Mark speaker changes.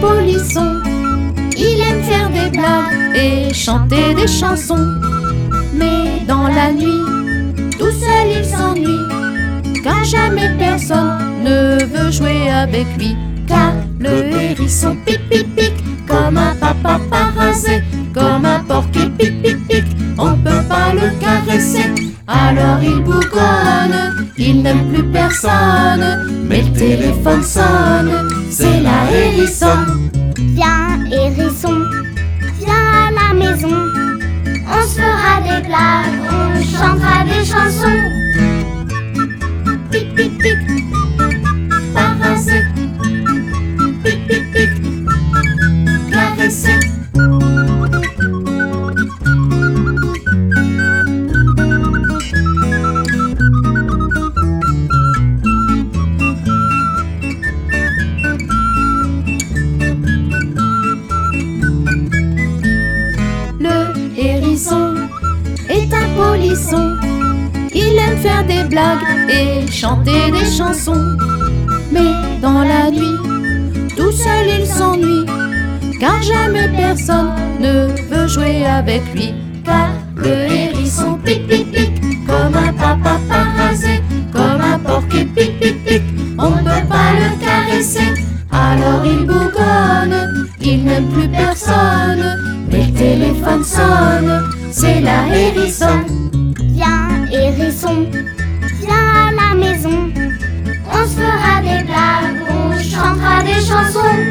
Speaker 1: polisson. Il aime faire des blagues et chanter des chansons. Mais dans la nuit, tout seul il s'ennuie, car jamais personne ne veut jouer avec lui. Car le hérisson pique, comme un papa parasé, comme un porc qui pique, on peut pas le caresser. Alors il bougonne, il n'aime plus personne, mais le téléphone sonne, c'est la hérissonne.
Speaker 2: Viens hérisson, viens à la maison, on se fera des blagues, on chantera des chansons.
Speaker 1: Pique, parasé, pique, caresser. Le hérisson est un polisson. Il aime faire des blagues et chanter des chansons. Mais dans la nuit, tout seul il s'ennuie, car jamais personne ne veut jouer avec lui. Car le hérisson pique, comme un papa parasé, comme un porc qui pique, on ne peut pas le caresser. Alors il bougonne, il n'aime plus personne, mais le téléphone sonne, c'est la hérissonne.
Speaker 2: Viens hérisson, viens à la maison, on se fera des blagues, on chantera des chansons.